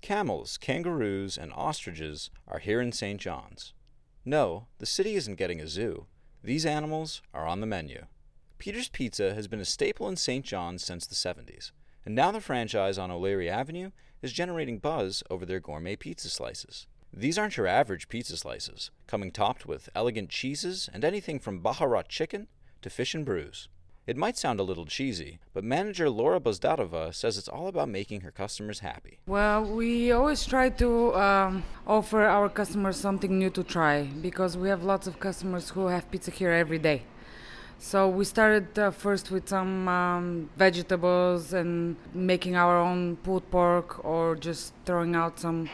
Camels, kangaroos, and ostriches are here in St. John's. No, the city isn't getting a zoo. These animals are on the menu. Peter's Pizza has been a staple in St. John's since the 70s, and now the franchise on O'Leary Avenue is generating buzz over their gourmet pizza slices. These aren't your average pizza slices, coming topped with elegant cheeses and anything from Baharat chicken to fish and brews. It might sound a little cheesy, but manager Laura Bozdarova says it's all about making her customers happy. Well, we always try to offer our customers something new to try because we have lots of customers who have pizza here every day. So we started first with some vegetables and making our own pulled pork or just throwing out some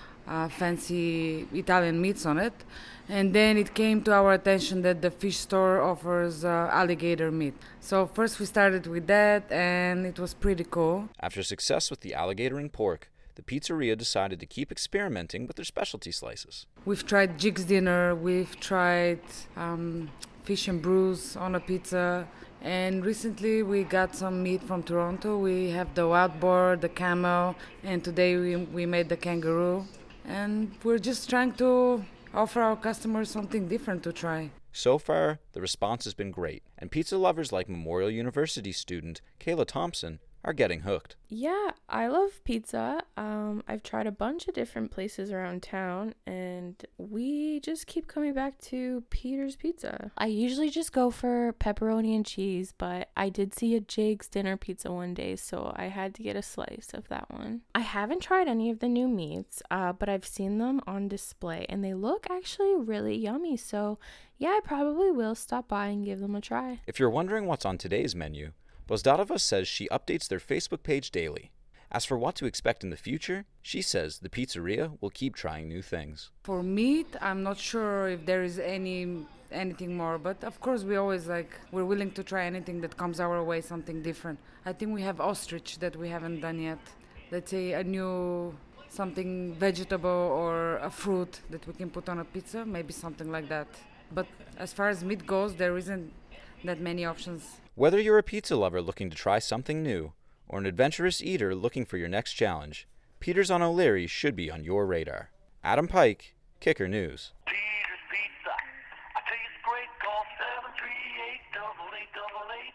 fancy Italian meats on it. And then it came to our attention that the fish store offers alligator meat. So first we started with that, and it was pretty cool. After success with the alligator and pork, the pizzeria decided to keep experimenting with their specialty slices. We've tried Jig's Dinner, we've tried fish and brews on a pizza, and recently we got some meat from Toronto. We have the wild boar, the camel, and today we made the kangaroo. And we're just trying to offer our customers something different to try. So far, the response has been great, and pizza lovers like Memorial University student Kayla Thompson are getting hooked. Yeah, I love pizza. I've tried a bunch of different places around town, and we just keep coming back to Peter's Pizza. I usually just go for pepperoni and cheese, but I did see a Jig's Dinner Pizza one day, so I had to get a slice of that one. I haven't tried any of the new meats, but I've seen them on display, and they look actually really yummy, so yeah, I probably will stop by and give them a try. If you're wondering what's on today's menu, Bozdarova says she updates their Facebook page daily. As for what to expect in the future, she says the pizzeria will keep trying new things. For meat, I'm not sure if there is anything more, but of course we're willing to try anything that comes our way, something different. I think we have ostrich that we haven't done yet. Let's say a new something vegetable or a fruit that we can put on a pizza, maybe something like that. But as far as meat goes, there isn't that many options. Whether you're a pizza lover looking to try something new, or an adventurous eater looking for your next challenge, Peter's on O'Leary should be on your radar. Adam Pike, Kicker News.